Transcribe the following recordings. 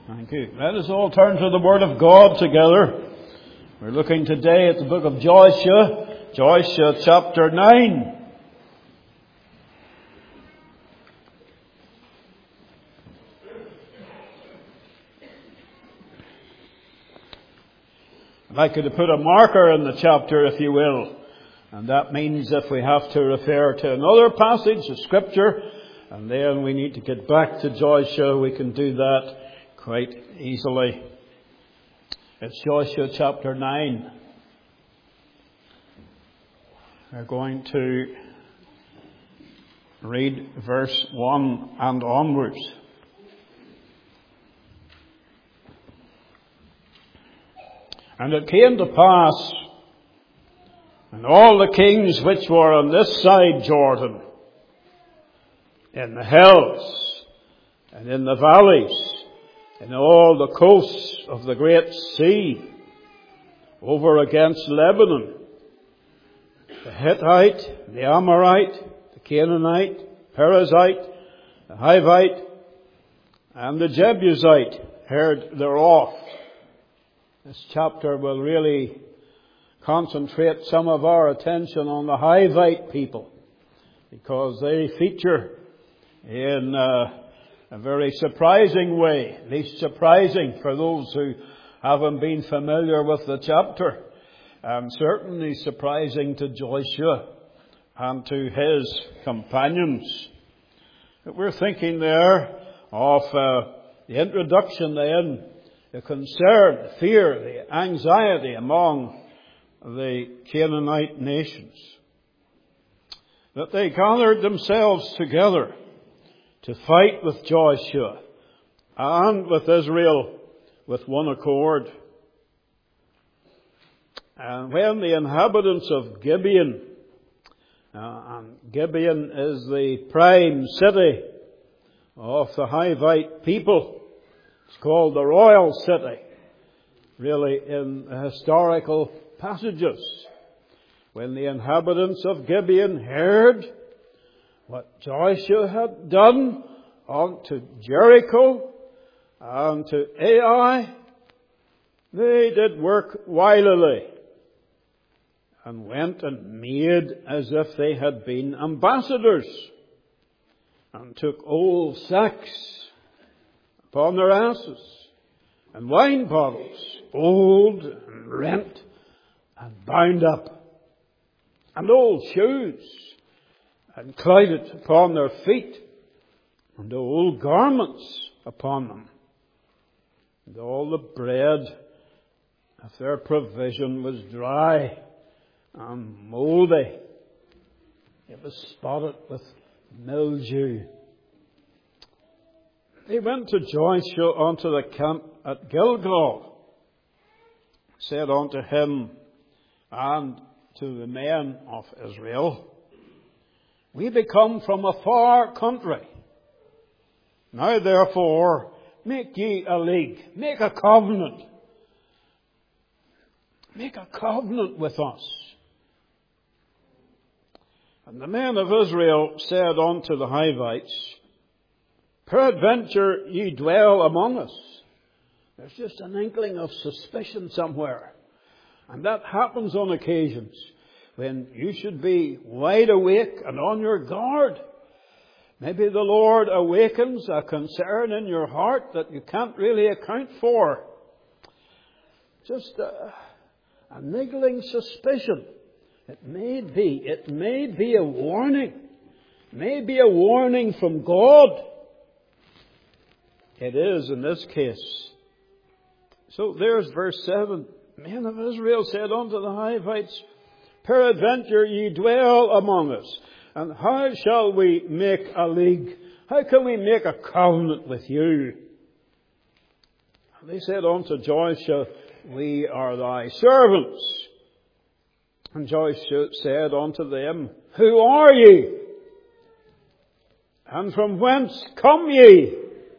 Thank you. Let us all turn to the Word of God together. We're looking today at the book of Joshua chapter 9. I'd like you to put a marker in the chapter, if you will. And that means if we have to refer to another passage of Scripture, and then we need to get back to Joshua, we can do that quite easily. It's Joshua chapter 9. We're going to read verse 1 and onwards. And it came to pass, and all the kings which were on this side Jordan, in the hills and in the valleys, in all the coasts of the great sea, over against Lebanon, the Hittite, the Amorite, the Canaanite, Perizzite, the Hivite, and the Jebusite heard thereof. This chapter will really concentrate some of our attention on the Hivite people, because they feature in a very surprising way, at least surprising for those who haven't been familiar with the chapter, and certainly surprising to Joshua and to his companions. We're thinking there of the introduction then, the concern, the fear, the anxiety among the Canaanite nations, that they gathered themselves together to fight with Joshua and with Israel with one accord. And when the inhabitants of Gibeon, and Gibeon is the prime city of the Hivite people, it's called the royal city, really, in historical passages. When the inhabitants of Gibeon heard what Joshua had done unto Jericho and to Ai, they did work wilily and went and made as if they had been ambassadors, and took old sacks upon their asses, and wine bottles, old and rent and bound up, and old shoes, and clouded upon their feet, and old garments upon them. And all the bread of their provision was dry and mouldy. It was spotted with mildew. They went to Joshua unto the camp at Gilgal, said unto him and to the men of Israel, We be come from a far country. Now therefore, make ye a league, make a covenant. Make a covenant with us. And the men of Israel said unto the Hivites, Peradventure ye dwell among us. There's just an inkling of suspicion somewhere. And that happens on occasions when you should be wide awake and on your guard. Maybe the Lord awakens a concern in your heart that you can't really account for. Just a niggling suspicion. It may be a warning. It may be a warning from God. It is in this case. So there's verse 7. Men of Israel said unto the Hivites, Peradventure ye dwell among us, and how shall we make a league? How can we make a covenant with you? And they said unto Joshua, We are thy servants. And Joshua said unto them, Who are ye? And from whence come ye?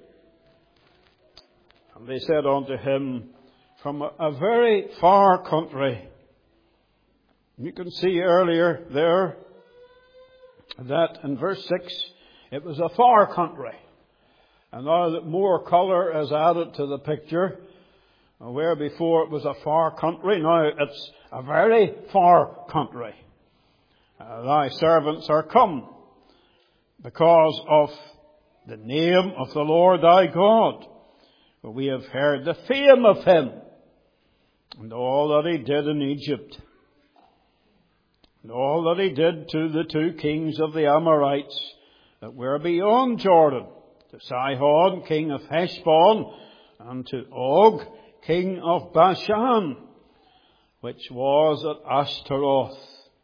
And they said unto him, From a very far country. You can see earlier there that in verse 6, it was a far country. And now that more colour is added to the picture, where before it was a far country, now it's a very far country. Thy servants are come because of the name of the Lord thy God. For we have heard the fame of him and all that he did in Egypt, and all that he did to the 2 kings of the Amorites that were beyond Jordan, to Sihon, king of Heshbon, and to Og, king of Bashan, which was at Ashtaroth.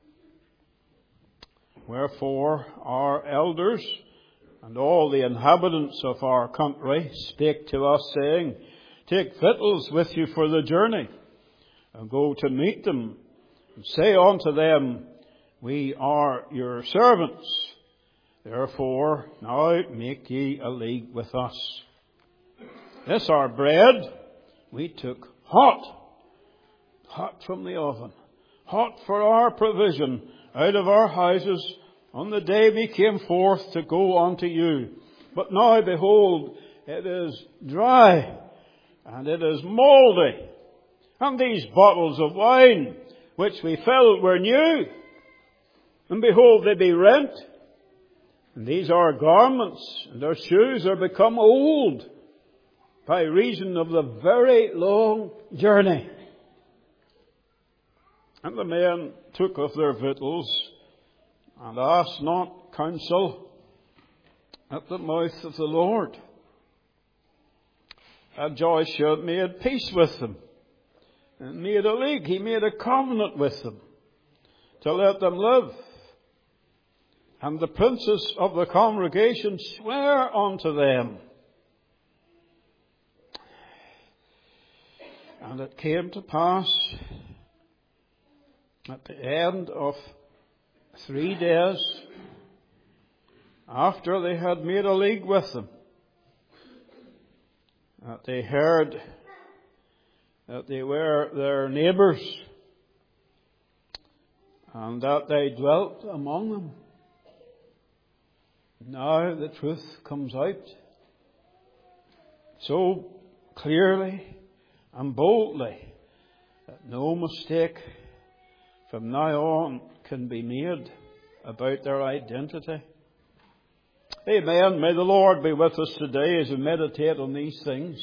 Wherefore our elders and all the inhabitants of our country spake to us, saying, Take victuals with you for the journey, and go to meet them, and say unto them, We are your servants. Therefore now make ye a league with us. This our bread we took hot from the oven, hot for our provision out of our houses on the day we came forth to go unto you. But now behold, it is dry, and it is mouldy. And these bottles of wine which we filled were new, and behold, they be rent. And these our garments and our shoes are become old by reason of the very long journey. And the men took of their victuals, and asked not counsel at the mouth of the Lord. And Joshua made peace with them, and made a league. He made a covenant with them to let them live. And the princes of the congregation swear unto them. And it came to pass at the end of 3 days, after they had made a league with them, that they heard that they were their neighbours, and that they dwelt among them. Now the truth comes out so clearly and boldly that no mistake from now on can be made about their identity. Amen. May the Lord be with us today as we meditate on these things.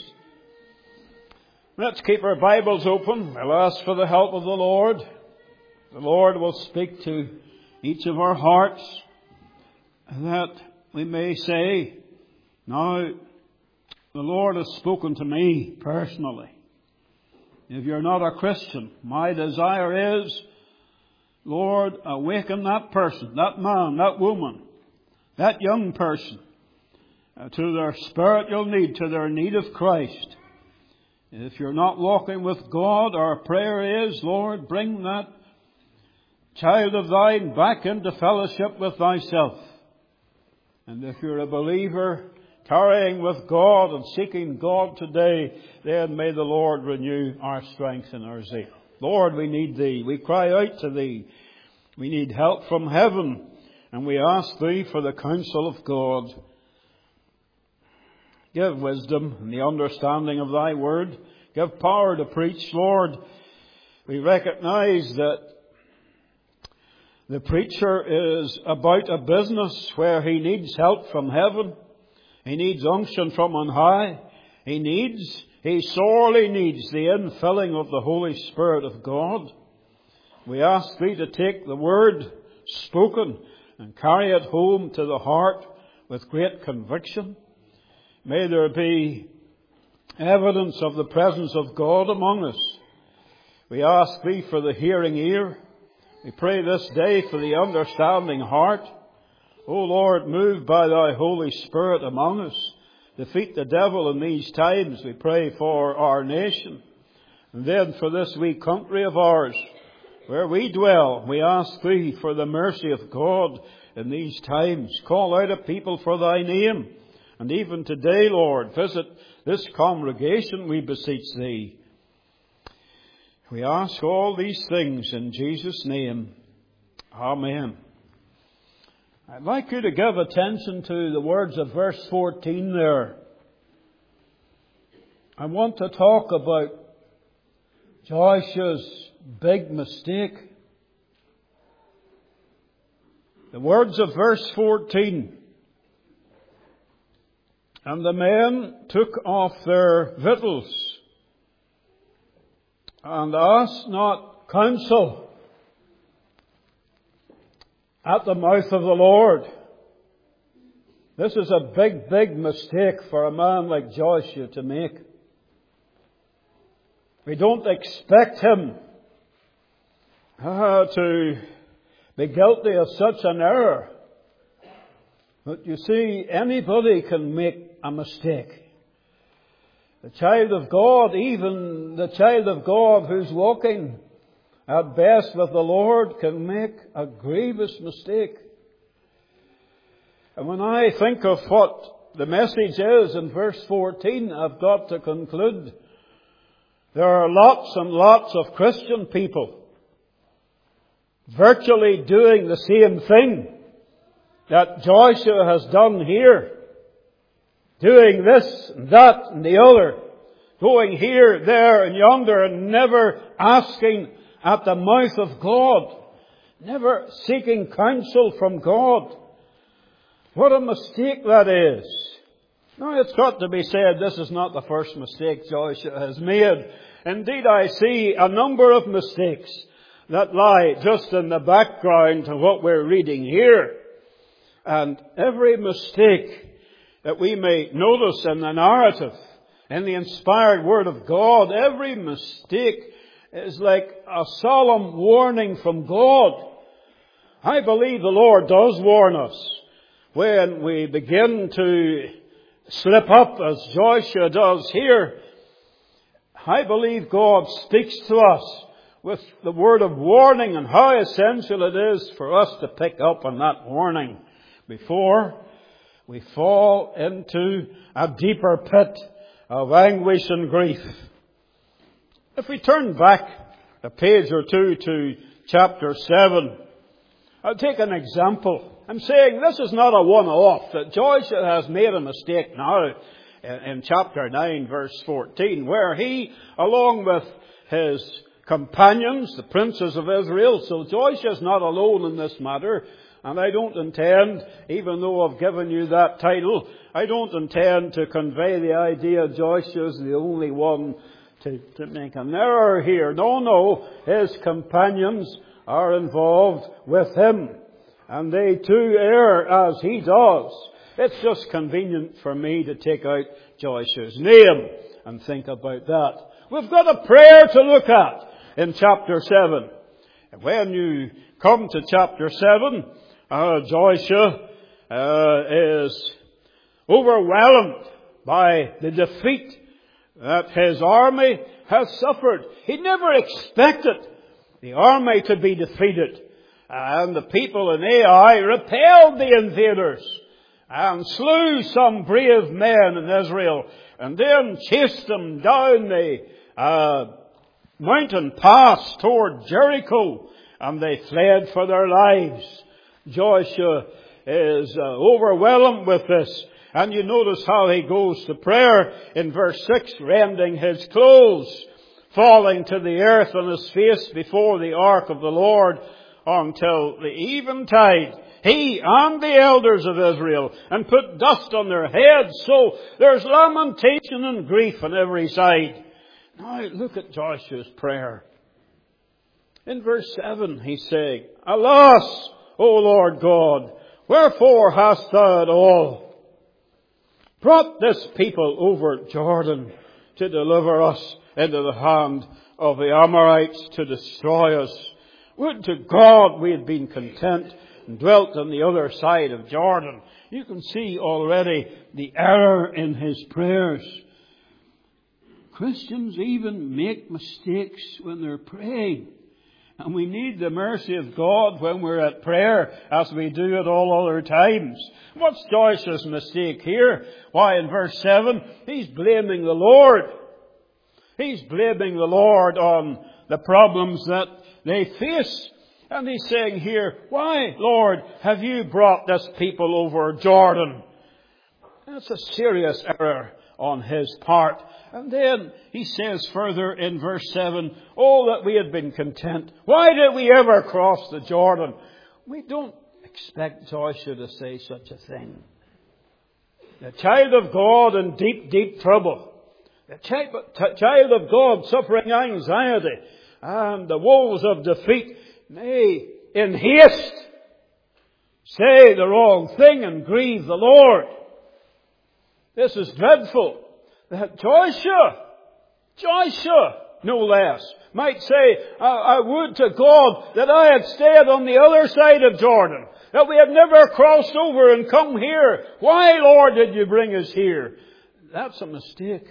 Let's keep our Bibles open. We'll ask for the help of the Lord. The Lord will speak to each of our hearts, that we may say, now the Lord has spoken to me personally. If you're not a Christian, my desire is, Lord, awaken that person, that man, that woman, that young person, to their spiritual need, to their need of Christ. If you're not walking with God, our prayer is, Lord, bring that child of thine back into fellowship with thyself. And if you're a believer, tarrying with God and seeking God today, then may the Lord renew our strength and our zeal. Lord, we need Thee. We cry out to Thee. We need help from heaven, and we ask Thee for the counsel of God. Give wisdom and the understanding of Thy word. Give power to preach, Lord. We recognize that the preacher is about a business where he needs help from heaven. He needs unction from on high. He sorely needs the infilling of the Holy Spirit of God. We ask Thee to take the word spoken and carry it home to the heart with great conviction. May there be evidence of the presence of God among us. We ask Thee for the hearing ear. We pray this day for the understanding heart. O Lord, move by Thy Holy Spirit among us. Defeat the devil in these times. We pray for our nation. And then for this wee country of ours, where we dwell, we ask Thee for the mercy of God in these times. Call out a people for Thy name. And even today, Lord, visit this congregation, we beseech Thee. We ask all these things in Jesus' name. Amen. I'd like you to give attention to the words of verse 14 there. I want to talk about Joshua's big mistake. The words of verse 14. And the men took off their victuals and asked not counsel at the mouth of the Lord. This is a big, big mistake for a man like Joshua to make. We don't expect him to be guilty of such an error. But you see, anybody can make a mistake. The child of God, even the child of God who's walking at best with the Lord, can make a grievous mistake. And when I think of what the message is in verse 14, I've got to conclude there are lots and lots of Christian people virtually doing the same thing that Joshua has done here. Doing this and that and the other. Going here, there and yonder and never asking at the mouth of God. Never seeking counsel from God. What a mistake that is. Now it's got to be said, this is not the first mistake Joshua has made. Indeed, I see a number of mistakes that lie just in the background to what we're reading here. And every mistake that we may notice in the narrative, in the inspired Word of God, every mistake is like a solemn warning from God. I believe the Lord does warn us when we begin to slip up as Joshua does here. I believe God speaks to us with the word of warning, and how essential it is for us to pick up on that warning before we fall into a deeper pit of anguish and grief. If we turn back a page or two to chapter 7, I'll take an example. I'm saying this is not a one-off, that Joshua has made a mistake now in chapter 9 verse 14, where he, along with his companions, the princes of Israel, so Joshua's not alone in this matter. And I don't intend, even though I've given you that title, I don't intend to convey the idea Joshua's the only one to make an error here. No, his companions are involved with him. And they too err as he does. It's just convenient for me to take out Joshua's name and think about that. We've got a prayer to look at in chapter 7. And when you come to chapter 7, Joshua is overwhelmed by the defeat that his army has suffered. He never expected the army to be defeated. And the people in Ai repelled the invaders and slew some brave men in Israel and then chased them down the mountain pass toward Jericho, and they fled for their lives. Joshua is overwhelmed with this. And you notice how he goes to prayer in verse 6, rending his clothes, falling to the earth on his face before the ark of the Lord until the eventide. He and the elders of Israel, and put dust on their heads. So there's lamentation and grief on every side. Now look at Joshua's prayer. In verse 7 he's saying, Alas, O Lord God, wherefore hast thou at all brought this people over Jordan to deliver us into the hand of the Amorites to destroy us? Would to God we had been content and dwelt on the other side of Jordan. You can see already the error in his prayers. Christians even make mistakes when they're praying. And we need the mercy of God when we're at prayer, as we do at all other times. What's Joshua's mistake here? Why, in verse 7, he's blaming the Lord. He's blaming the Lord on the problems that they face. And he's saying here, why, Lord, have you brought this people over Jordan? That's a serious error on his part. And then he says further in verse 7, oh, that we had been content. Why did we ever cross the Jordan? We don't expect Joshua to say such a thing. The child of God in deep, deep trouble. The child of God suffering anxiety and the woes of defeat may, in haste, say the wrong thing and grieve the Lord. This is dreadful. That Joshua, no less, might say, I would to God that I had stayed on the other side of Jordan, that we had never crossed over and come here. Why, Lord, did you bring us here? That's a mistake.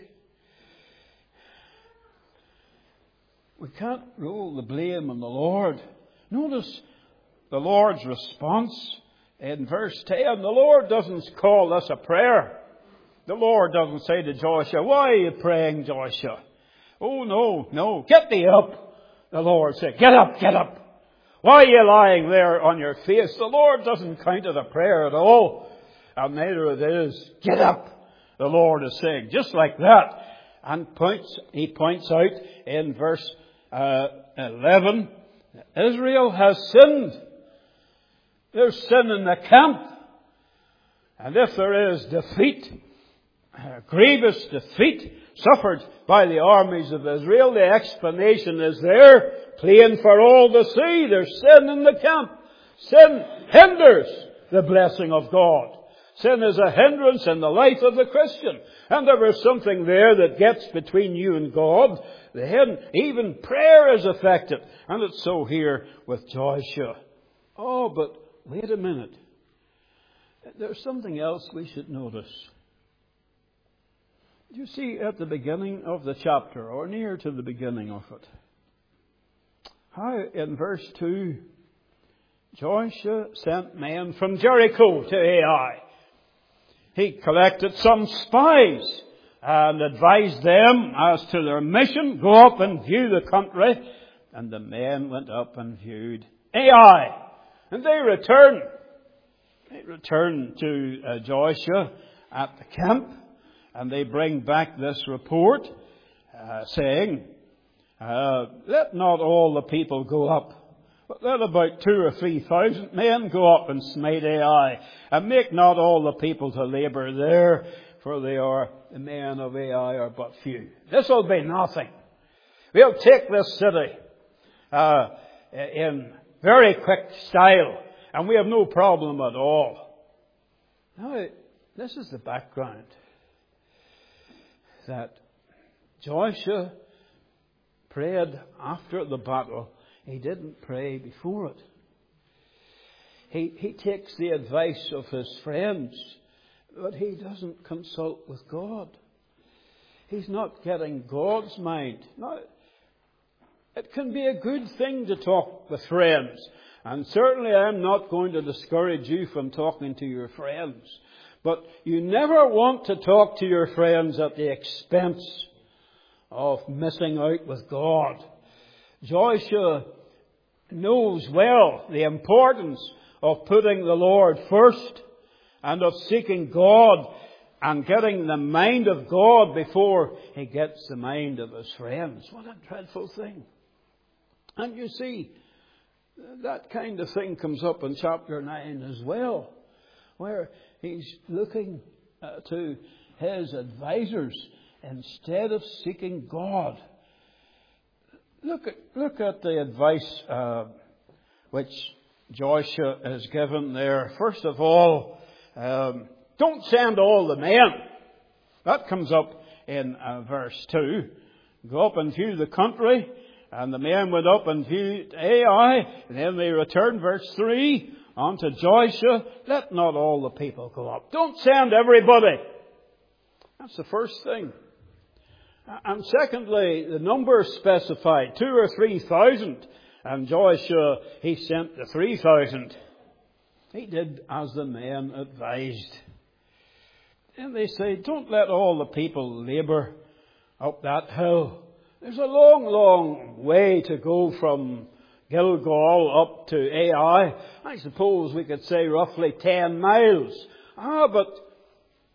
We can't roll the blame on the Lord. Notice the Lord's response in verse 10. The Lord doesn't call this a prayer. The Lord doesn't say to Joshua, why are you praying, Joshua? Oh, no. Get thee up. The Lord said, get up. Why are you lying there on your face? The Lord doesn't count it a prayer at all. And neither it is. Get up. The Lord is saying, just like that. And he points out in verse 11, Israel has sinned. There's sin in the camp. And if there is defeat, grievous defeat suffered by the armies of Israel, the explanation is there, plain for all to see. There's sin in the camp. Sin hinders the blessing of God. Sin is a hindrance in the life of the Christian. And there is something there that gets between you and God. Even prayer is affected. And it's so here with Joshua. Oh, but wait a minute. There's something else we should notice. You see, at the beginning of the chapter, or near to the beginning of it, how in verse 2, Joshua sent men from Jericho to Ai. He collected some spies and advised them as to their mission. Go up and view the country. And the men went up and viewed Ai. And they returned. They returned to Joshua at the camp. And they bring back this report saying, let not all the people go up, but let about 2,000 or 3,000 men go up and smite Ai, and make not all the people to labour there, for the men of Ai are but few. This will be nothing. We'll take this city in very quick style, and we have no problem at all. Now, this is the background. That Joshua prayed after the battle. He didn't pray before it. He takes the advice of his friends, but he doesn't consult with God. He's not getting God's mind. Now, it can be a good thing to talk with friends. And certainly I'm not going to discourage you from talking to your friends. But you never want to talk to your friends at the expense of missing out with God. Joshua knows well the importance of putting the Lord first and of seeking God and getting the mind of God before he gets the mind of his friends. What a dreadful thing. And you see, that kind of thing comes up in chapter 9 as well, where he's looking to his advisors instead of seeking God. Look at the advice which Joshua is given there. First of all, don't send all the men. That comes up in verse 2. Go up and view the country. And the men went up and viewed Ai. And then they returned, verse 3. On to Joshua, let not all the people go up. Don't send everybody. That's the first thing. And secondly, the number specified, 2,000 or 3,000. And Joshua, he sent the 3,000. He did as the men advised. And they say, don't let all the people labour up that hill. There's a long, long way to go from Gilgal up to Ai. I suppose we could say roughly 10 miles. But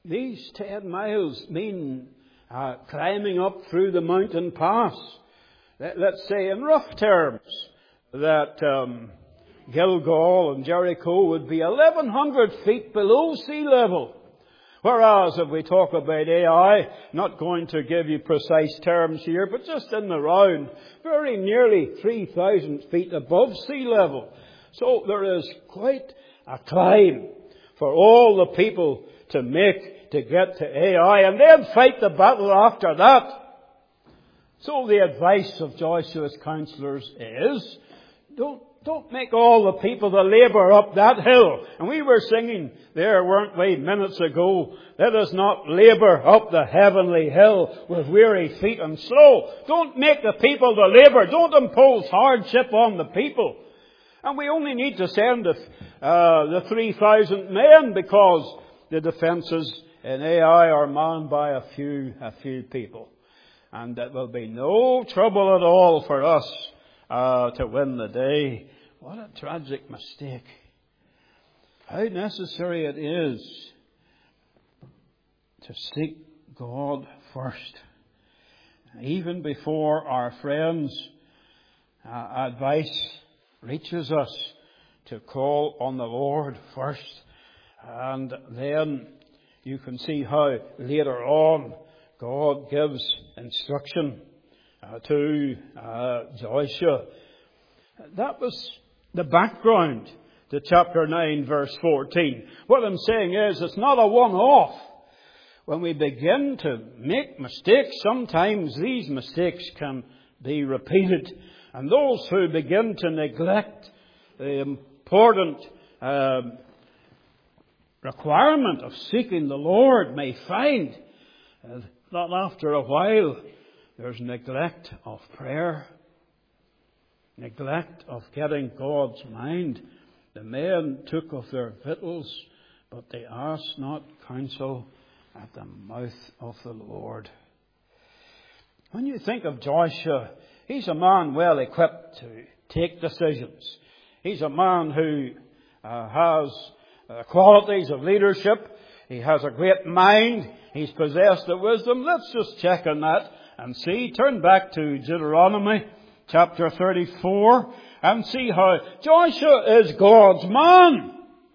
These 10 miles mean climbing up through the mountain pass. Let's say in rough terms that Gilgal and Jericho would be 1,100 feet below sea level. Whereas if we talk about Ai, not going to give you precise terms here, but just in the round, very nearly 3,000 feet above sea level. So there is quite a climb for all the people to make to get to Ai, and then fight the battle after that. So the advice of Joshua's counselors is, don't make all the people to labour up that hill. And we were singing there, weren't we, minutes ago, let us not labour up the heavenly hill with weary feet and slow. Don't make the people to labour. Don't impose hardship on the people. And we only need to send the 3,000 men because the defences in Ai are manned by a few people. And it will be no trouble at all for us to win the day. What a tragic mistake. How necessary it is to seek God first. Even before our friends' advice reaches us, to call on the Lord first. And then you can see how later on God gives instruction to Joshua. That was the background to chapter 9 verse 14. What I'm saying is it's not a one-off. When we begin to make mistakes, sometimes these mistakes can be repeated. And those who begin to neglect the important requirement of seeking the Lord may find that after a while there's neglect of prayer, neglect of getting God's mind. The men took of their victuals, but they asked not counsel at the mouth of the Lord. When you think of Joshua, he's a man well equipped to take decisions. He's a man who has qualities of leadership. He has a great mind. He's possessed of wisdom. Let's just check on that and see. Turn back to Deuteronomy chapter 34 and see how Joshua is God's man.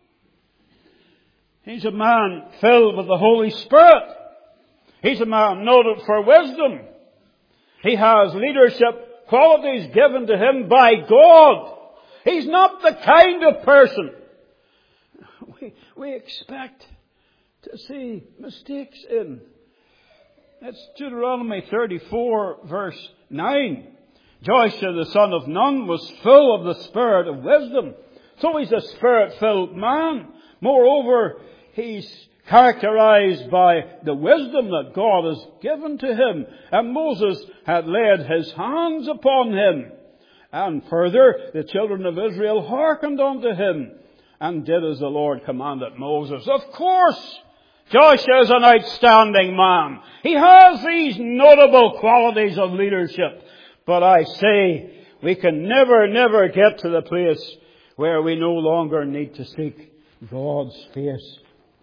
He's a man filled with the Holy Spirit. He's a man noted for wisdom. He has leadership qualities given to him by God. He's not the kind of person we expect to see mistakes in. That's Deuteronomy 34 verse 9. Joshua the son of Nun was full of the spirit of wisdom. So he's a spirit-filled man. Moreover, he's characterized by the wisdom that God has given to him. And Moses had laid his hands upon him. And further, the children of Israel hearkened unto him and did as the Lord commanded Moses. Of course, Joshua is an outstanding man. He has these notable qualities of leadership. But I say, we can never get to the place where we no longer need to seek God's face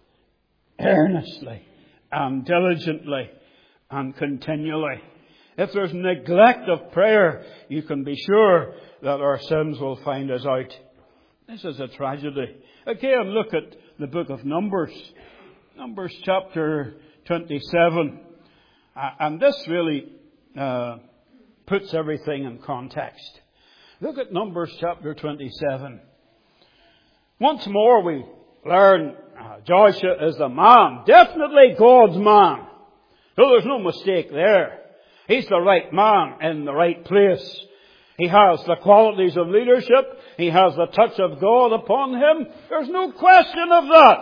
earnestly and diligently and continually. If there's neglect of prayer, you can be sure that our sins will find us out. This is a tragedy. Again, look at the book of Numbers. Numbers chapter 27. And this really puts everything in context. Look at Numbers chapter 27. Once more we learn Joshua is a man. Definitely God's man. So there's no mistake there. He's the right man in the right place. He has the qualities of leadership. He has the touch of God upon him. There's no question of that.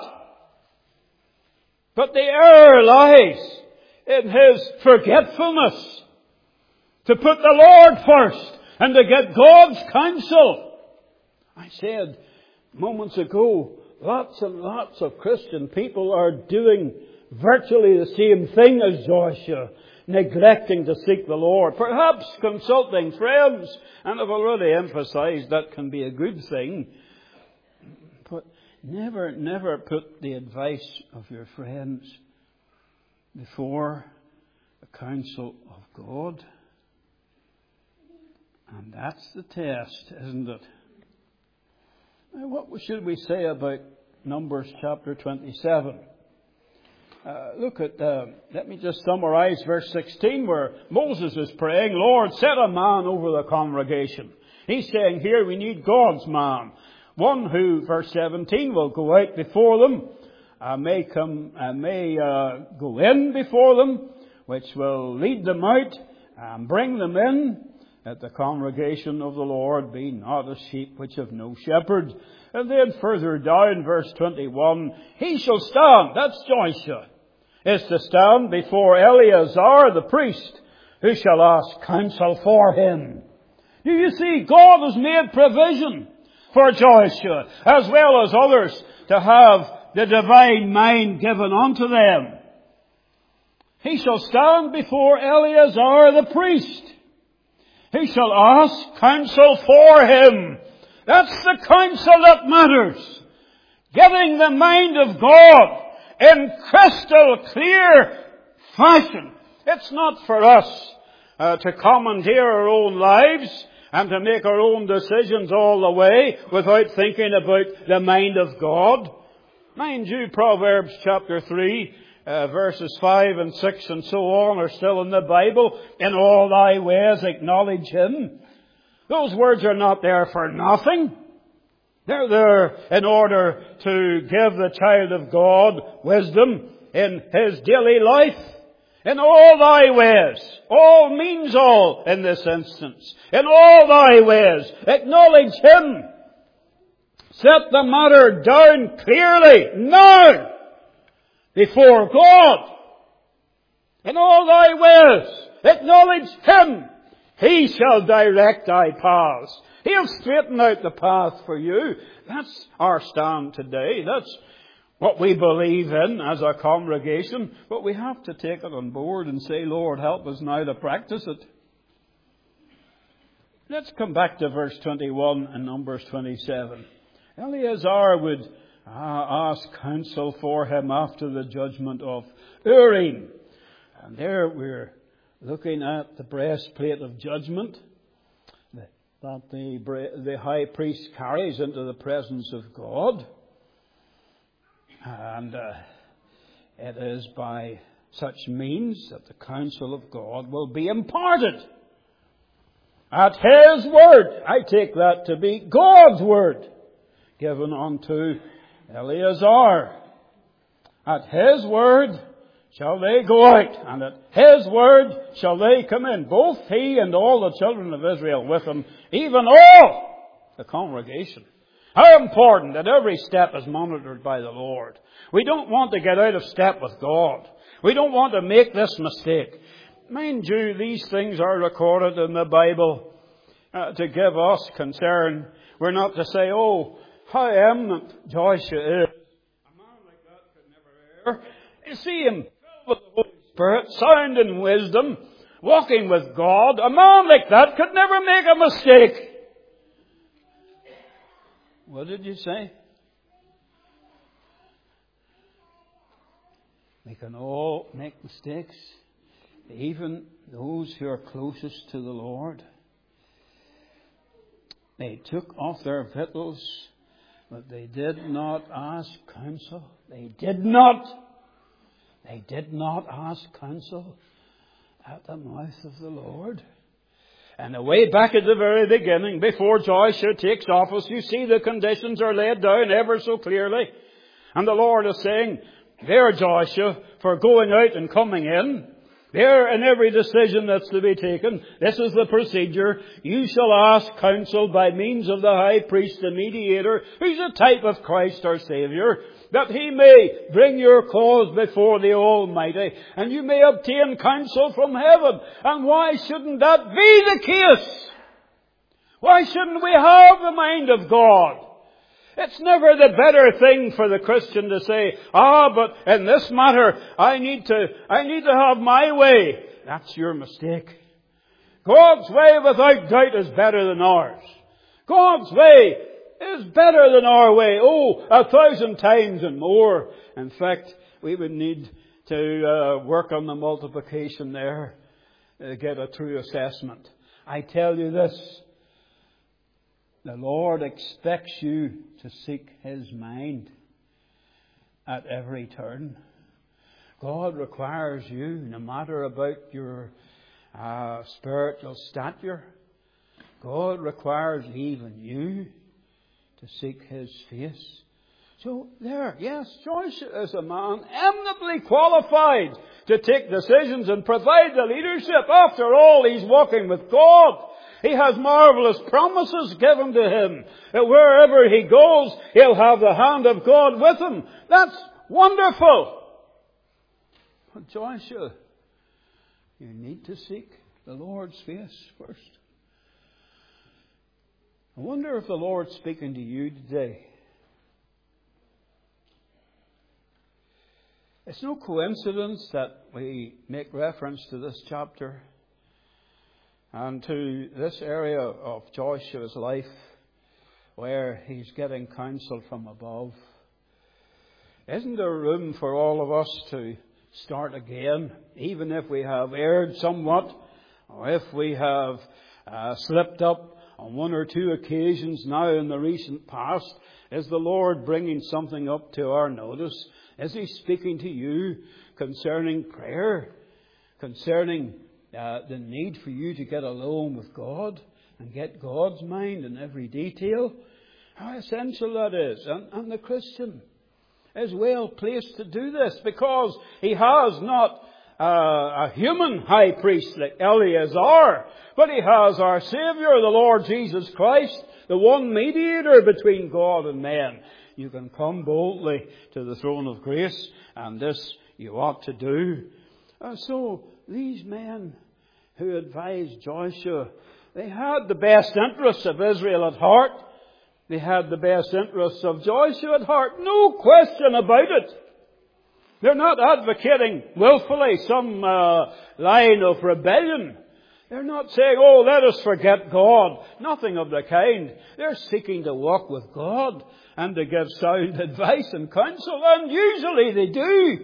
But the error lies in his forgetfulness to put the Lord first and to get God's counsel. I said moments ago, lots and lots of Christian people are doing virtually the same thing as Joshua, neglecting to seek the Lord, perhaps consulting friends, and I've already emphasized that can be a good thing. But never put the advice of your friends before the counsel of God. And that's the test, isn't it? Now, what should we say about Numbers chapter 27? Let me just summarize verse 16 where Moses is praying, Lord, set a man over the congregation. He's saying here we need God's man. One who, verse 17, will go out before them, may go in before them, which will lead them out and bring them in, that the congregation of the Lord be not as sheep which have no shepherd. And then further down, verse 21, he shall stand, that's Joshua, is to stand before Eleazar the priest, who shall ask counsel for him. Do you see, God has made provision for Joshua, as well as others, to have the divine mind given unto them. He shall stand before Eleazar the priest. He shall ask counsel for him. That's the counsel that matters. Getting the mind of God in crystal clear fashion. It's not for us to commandeer our own lives and to make our own decisions all the way without thinking about the mind of God. Mind you, Proverbs chapter 3, verses 5 and 6 and so on are still in the Bible. In all thy ways acknowledge him. Those words are not there for nothing. They're there in order to give the child of God wisdom in his daily life. In all thy ways. All means all in this instance. In all thy ways. Acknowledge him. Set the matter down clearly now before God. In all thy ways. Acknowledge him. He shall direct thy paths. He'll straighten out the path for you. That's our stand today. That's what we believe in as a congregation. But we have to take it on board and say, Lord, help us now to practice it. Let's come back to verse 21 and Numbers 27. Eleazar would ask counsel for him after the judgment of Urim. And there we're looking at the breastplate of judgment that the high priest carries into the presence of God. And it is by such means that the counsel of God will be imparted. At his word, I take that to be God's word, given unto Eleazar. At his word shall they go out, and at his word shall they come in, both he and all the children of Israel with him, even all the congregation. How important that every step is monitored by the Lord. We don't want to get out of step with God. We don't want to make this mistake. Mind you, these things are recorded in the Bible to give us concern. We're not to say, oh, how eminent Joshua is. A man like that could never err. You see him filled with the Holy Spirit, sound in wisdom, walking with God. A man like that could never make a mistake. What did you say? We can all make mistakes, even those who are closest to the Lord. They took off their victuals, but they did not ask counsel. They did not ask counsel at the mouth of the Lord. And away back at the very beginning, before Joshua takes office, you see the conditions are laid down ever so clearly. And the Lord is saying, there, Joshua, for going out and coming in, there in every decision that's to be taken, this is the procedure. You shall ask counsel by means of the high priest, the mediator, who's a type of Christ our Saviour, that he may bring your cause before the Almighty, and you may obtain counsel from heaven. And why shouldn't that be the case? Why shouldn't we have the mind of God? It's never the better thing for the Christian to say, but in this matter, I need to have my way. That's your mistake. God's way without doubt is better than ours. God's way is better than our way. 1,000 times and more. In fact, we would need to work on the multiplication there, get a true assessment. I tell you this, the Lord expects you to seek His mind at every turn. God requires you, no matter about your spiritual stature, God requires even you to seek His face. So there, yes, Joshua is a man eminently qualified to take decisions and provide the leadership. After all, he's walking with God. He has marvelous promises given to him, that wherever he goes, he'll have the hand of God with him. That's wonderful. But Joshua, you need to seek the Lord's face first. I wonder if the Lord's speaking to you today. It's no coincidence that we make reference to this chapter and to this area of Joshua's life where he's getting counsel from above. Isn't there room for all of us to start again, even if we have erred somewhat, or if we have slipped up on one or two occasions now in the recent past? Is the Lord bringing something up to our notice? Is He speaking to you concerning prayer? Concerning the need for you to get alone with God and get God's mind in every detail? How essential that is. And the Christian is well placed to do this because he has not a human high priest like Eleazar, but he has our Saviour, the Lord Jesus Christ, the one mediator between God and men. You can come boldly to the throne of grace, and this you ought to do. So these men who advised Joshua, they had the best interests of Israel at heart. They had the best interests of Joshua at heart. No question about it. They're not advocating willfully some line of rebellion. They're not saying, oh, let us forget God. Nothing of the kind. They're seeking to walk with God and to give sound advice and counsel, and usually they do.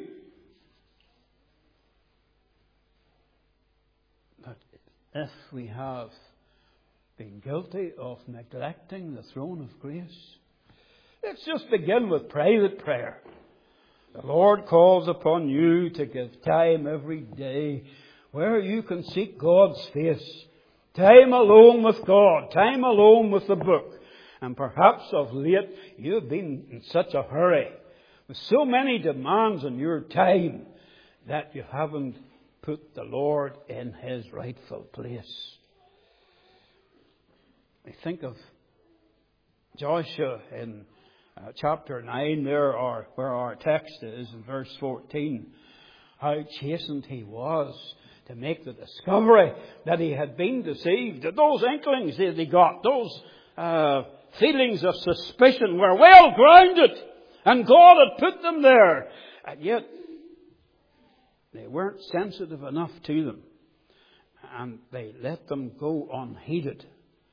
But if we have been guilty of neglecting the throne of grace, let's just begin with private prayer. The Lord calls upon you to give time every day where you can seek God's face. Time alone with God. Time alone with the book. And perhaps of late you've been in such a hurry with so many demands on your time that you haven't put the Lord in His rightful place. I think of Joshua in chapter 9 there, or where our text is in verse 14. How chastened he was to make the discovery that he had been deceived. That those inklings that he got, those feelings of suspicion were well grounded, and God had put them there. And yet they weren't sensitive enough to them, and they let them go unheeded.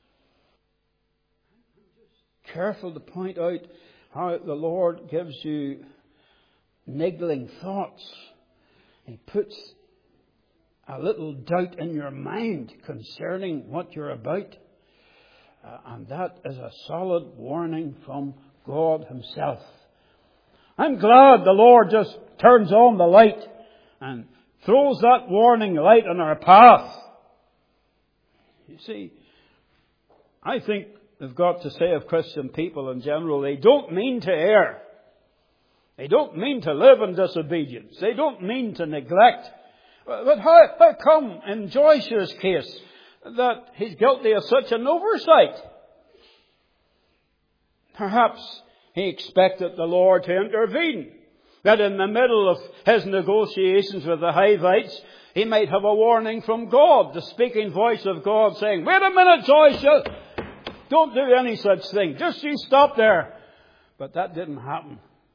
Careful to point out how the Lord gives you niggling thoughts. He puts a little doubt in your mind concerning what you're about. And that is a solid warning from God Himself. I'm glad the Lord just turns on the light and throws that warning light on our path. You see, I think we've got to say of Christian people in general, they don't mean to err. They don't mean to live in disobedience. They don't mean to neglect. But how come in Joshua's case that he's guilty of such an oversight? Perhaps he expected the Lord to intervene. That in the middle of his negotiations with the Hivites, he might have a warning from God, the speaking voice of God saying, wait a minute, Joshua, don't do any such thing. Just you stop there. But that didn't happen.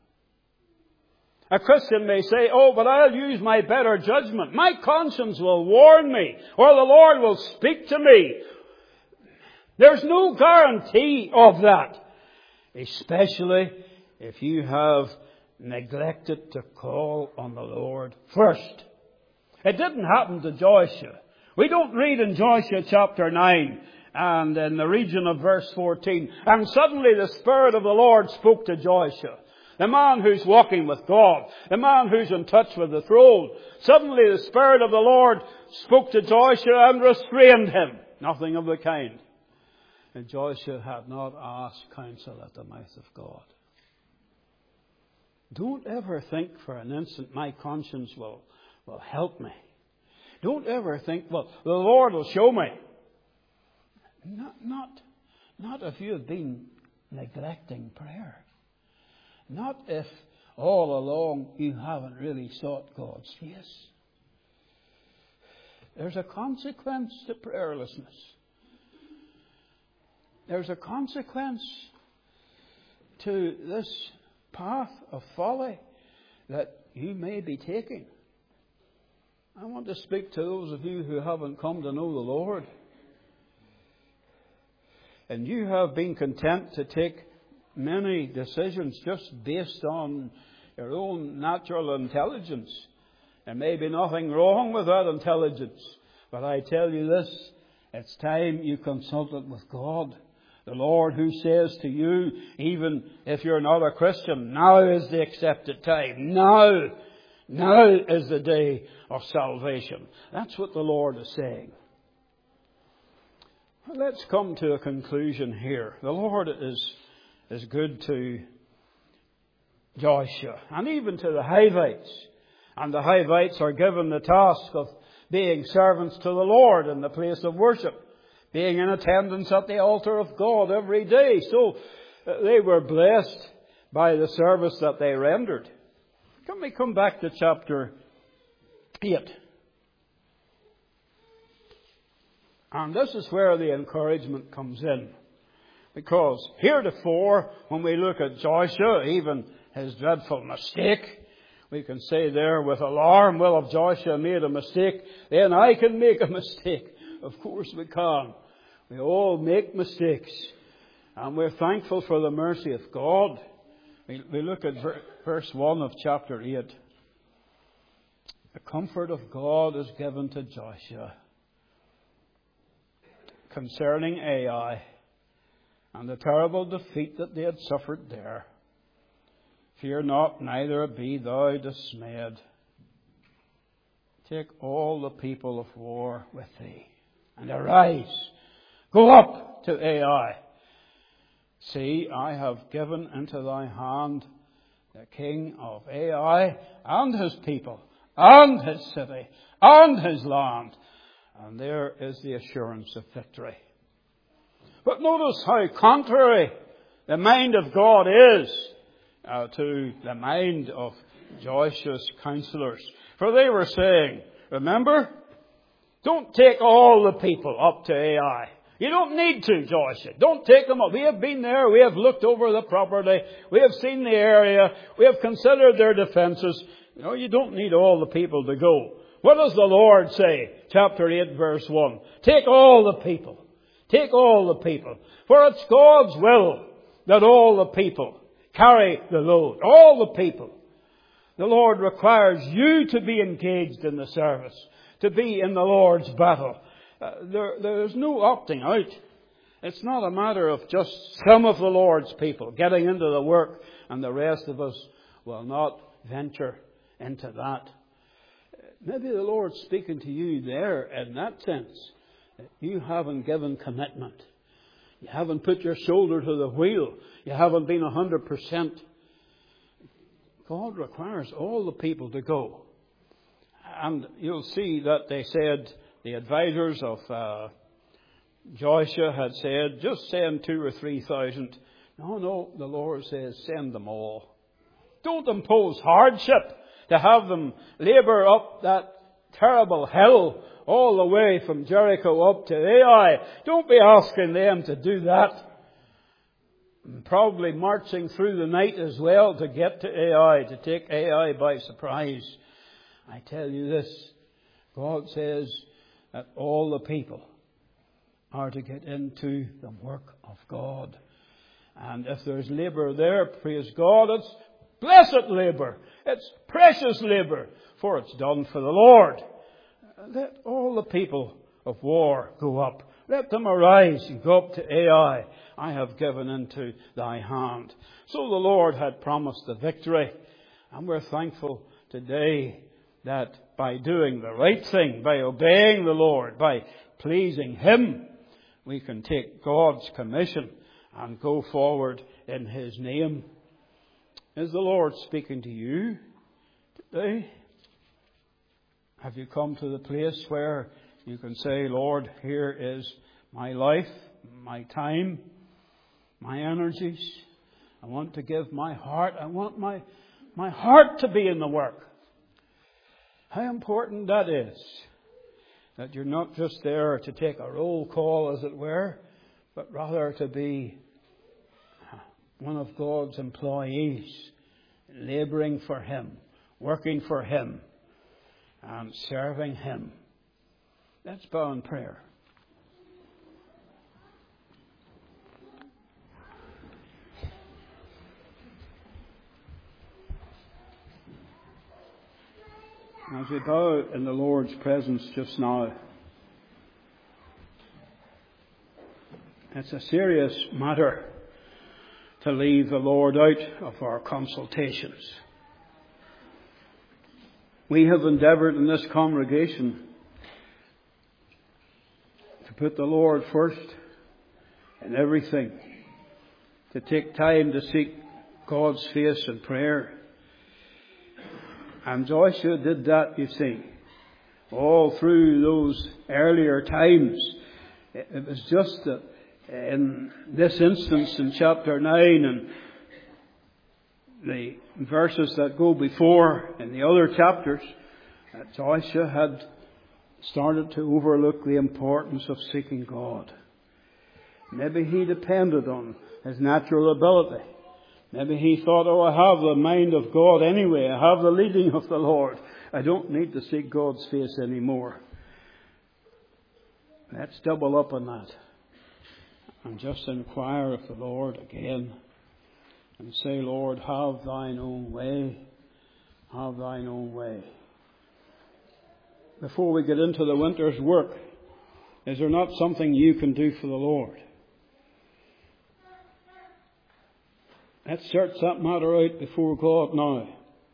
A Christian may say, oh, but I'll use my better judgment. My conscience will warn me, or the Lord will speak to me. There's no guarantee of that. Especially if you have neglected to call on the Lord first. It didn't happen to Joshua. We don't read in Joshua chapter 9 and in the region of verse 14, and suddenly the Spirit of the Lord spoke to Joshua. The man who's walking with God, the man who's in touch with the throne. Suddenly the Spirit of the Lord spoke to Joshua and restrained him. Nothing of the kind. And Joshua had not asked counsel at the mouth of God. Don't ever think for an instant my conscience will help me. Don't ever think, well, the Lord will show me. Not if you have been neglecting prayer. Not if all along you haven't really sought God's face. There's a consequence to prayerlessness. There's a consequence to this path of folly that you may be taking. I want to speak to those of you who haven't come to know the Lord. And you have been content to take many decisions just based on your own natural intelligence. There may be nothing wrong with that intelligence. But I tell you this, it's time you consulted with God. The Lord who says to you, even if you're not a Christian, now is the accepted time. Now is the day of salvation. That's what the Lord is saying. Let's come to a conclusion here. The Lord is good to Joshua and even to the Hivites. And the Hivites are given the task of being servants to the Lord in the place of worship, being in attendance at the altar of God every day. So they were blessed by the service that they rendered. Can we come back to chapter 8? And this is where the encouragement comes in. Because heretofore, when we look at Joshua, even his dreadful mistake, we can say there with alarm, well, if Joshua made a mistake, then I can make a mistake. Of course we can. We all make mistakes. And we're thankful for the mercy of God. We look at verse 1 of chapter 8. The comfort of God is given to Joshua concerning Ai and the terrible defeat that they had suffered there. Fear not, neither be thou dismayed. Take all the people of war with thee, and arise, go up to Ai. See, I have given into thy hand the king of Ai and his people, and his city, and his land. And there is the assurance of victory. But notice how contrary the mind of God is to the mind of Joshua's counselors. For they were saying, remember, don't take all the people up to Ai. You don't need to, Joshua. Don't take them up. We have been there. We have looked over the property. We have seen the area. We have considered their defences. You don't need all the people to go. What does the Lord say? Chapter 8, verse 1. Take all the people. Take all the people. For it's God's will that all the people carry the load. All the people. The Lord requires you to be engaged in the service, to be in the Lord's battle. There's no opting out. It's not a matter of just some of the Lord's people getting into the work and the rest of us will not venture into that. Maybe the Lord's speaking to you there in that sense. That you haven't given commitment. You haven't put your shoulder to the wheel. You haven't been 100%. God requires all the people to go. And you'll see that they said, the advisors of Joshua had said, just send 2,000 or 3,000. No, the Lord says, send them all. Don't impose hardship to have them labour up that terrible hill all the way from Jericho up to Ai. Don't be asking them to do that. And probably marching through the night as well to get to Ai, to take Ai by surprise. I tell you this, God says that all the people are to get into the work of God. And if there's labour there, praise God, it's blessed labour. It's precious labour, for it's done for the Lord. Let all the people of war go up. Let them arise and go up to Ai. I have given into thy hand. So the Lord had promised the victory. And we're thankful today that by doing the right thing, by obeying the Lord, by pleasing Him, we can take God's commission and go forward in His name. Is the Lord speaking to you today? Have you come to the place where you can say, Lord, here is my life, my time, my energies. I want to give my heart. I want my heart to be in the work. How important that is. That you're not just there to take a roll call, as it were, but rather to be one of God's employees, labouring for Him, working for Him, and serving Him. Let's bow in prayer. As we bow in the Lord's presence just now, it's a serious matter to leave the Lord out of our consultations. We have endeavoured in this congregation to put the Lord first in everything, to take time to seek God's face in prayer. And Joshua did that, you see, all through those earlier times. It was just that in this instance in chapter 9 and the verses that go before in the other chapters, that Joshua had started to overlook the importance of seeking God. Maybe he depended on his natural ability. Maybe he thought, I have the mind of God anyway. I have the leading of the Lord. I don't need to seek God's face anymore. Let's double up on that and just inquire of the Lord again and say, Lord, have thine own way. Have thine own way. Before we get into the winter's work, is there not something you can do for the Lord? Let's search that matter out before God now.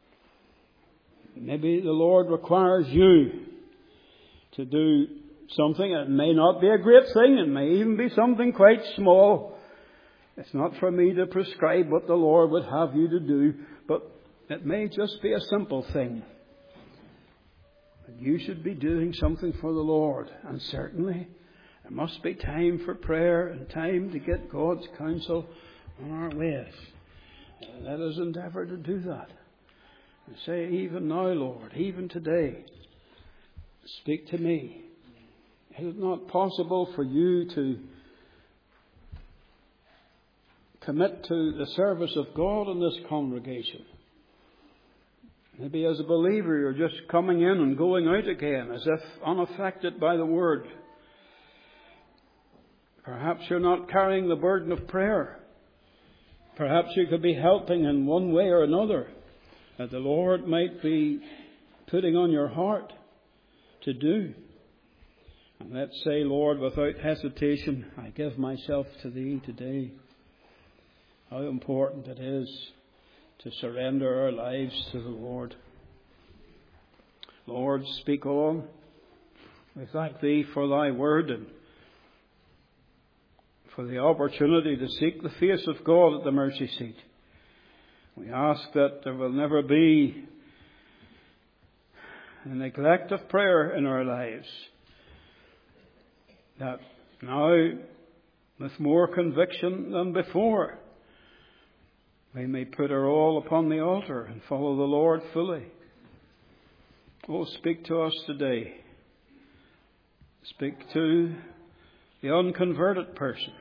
Maybe the Lord requires you to do something. It may not be a great thing. It may even be something quite small. It's not for me to prescribe what the Lord would have you to do, but it may just be a simple thing. But you should be doing something for the Lord. And certainly there must be time for prayer and time to get God's counsel on our ways. Let us endeavour to do that. And say, even now, Lord, even today, speak to me. Is it not possible for you to commit to the service of God in this congregation? Maybe as a believer you're just coming in and going out again as if unaffected by the Word. Perhaps you're not carrying the burden of prayer. Perhaps you could be helping in one way or another that the Lord might be putting on your heart to do. And let's say, Lord, without hesitation, I give myself to Thee today. How important it is to surrender our lives to the Lord. Lord, speak on. We thank Thee for Thy word and for the opportunity to seek the face of God at the mercy seat. We ask that there will never be a neglect of prayer in our lives. That now, with more conviction than before, we may put our all upon the altar and follow the Lord fully. Oh, speak to us today. Speak to the unconverted person.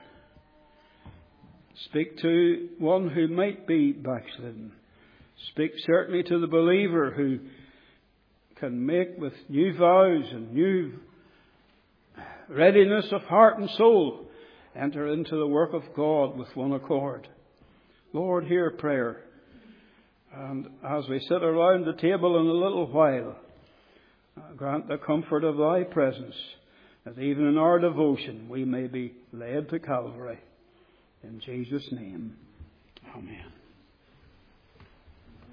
Speak to one who might be backslidden. Speak certainly to the believer who can make with new vows and new readiness of heart and soul enter into the work of God with one accord. Lord, hear prayer And as we sit around the table in a little while, grant the comfort of thy presence, that even in our devotion we may be led to Calvary. In Jesus' name, amen.